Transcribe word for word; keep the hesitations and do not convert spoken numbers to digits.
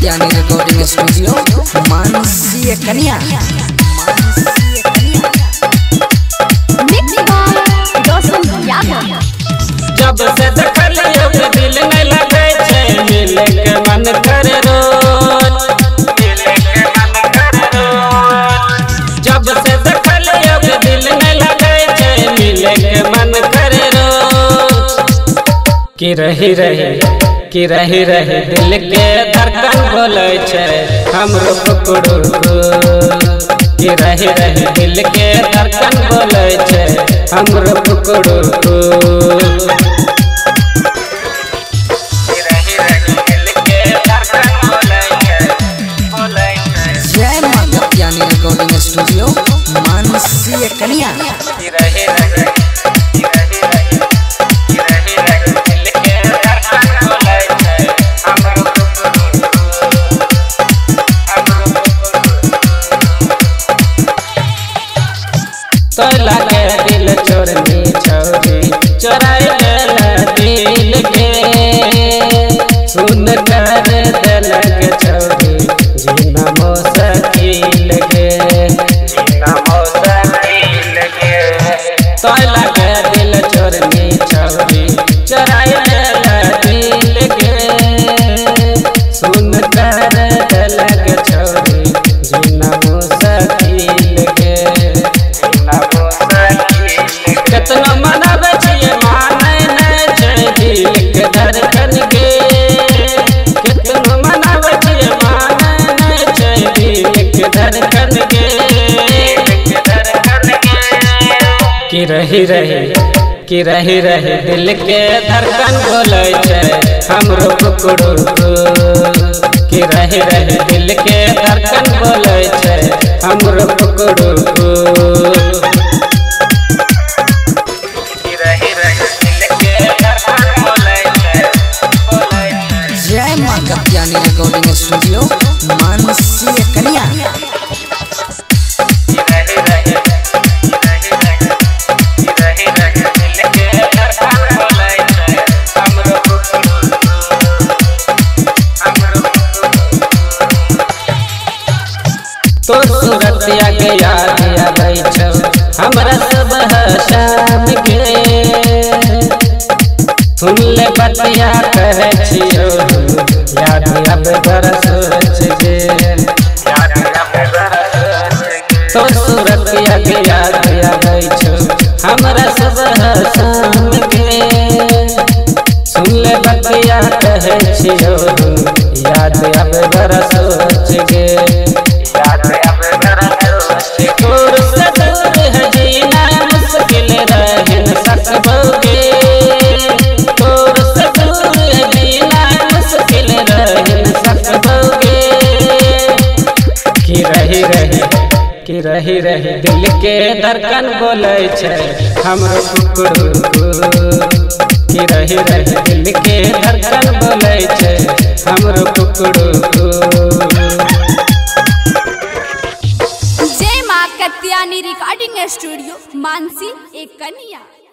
Katyani recording studio Mansi कन्या। जब से देखलियो के दिल नहीं लगे छे, मिले के मन करे रोज, मिले के मन करे रोज। जब से देखलियो के दिल नहीं लगे छे, मिले के मन करे रोज। कि रही रही कि रही रही दिल के धड़कन बोले छे हमरो कुकड़ू। कि रही रही दिल के धड़कन बोले छे हमरो कुकड़ू। जय मां कत्यानी रिकॉर्डिंग स्टूडियो मानसी कन्या। तो लगे दिल चोरनी छोरी चोराई लेला दिल के, सुन कर दिलक छोरी जीना मुश्किल के, जीना मुश्किल के। तो लगे दिल चोरनी छोरी चोराई लेला दिल के, सुन कर दिलक छोरी जीना मुश्किल के। कितना मनावे छिए माने नहीं छै दिल के धड़कन के, कितना मनावे छिए माने नहीं छै दिल के धड़कन के। कि रही रही कि रही रही दिल के धड़कन बोले छै हमरो कुकड़ू। कि रही रही दिल के धड़कन बोले छै हमरो कुकड़ू। जय मां कत्यानी रिकॉर्डिंग स्टूडियो मानसी कन्या। तो सूरतिया के याद आबै छौ हमरा सुबह शाम के, सुन ले बतिया कहे छियो याद आबै बरस के, याद आबै बरस। तो सूरतिया के याद आबै छौ हमरा सुबह शाम के, सुन ले बतिया कहे छियो याद आबै बरस के, याद आबै बरस के। दूर से दूर है जीना मुश्किल रह न सकबोगे, दूर से दूर है जीना मुश्किल रह न सकबोगे। कि रही रही कि रही रही दिल के धड़कन बोले छै हमरो कुकड़ू। कि रही रही दिल के धड़कन बोले छै हमरो कुकड़ू। जय मां कत्यानी रिकॉर्डिंग स्टूडियो मानसी कन्या।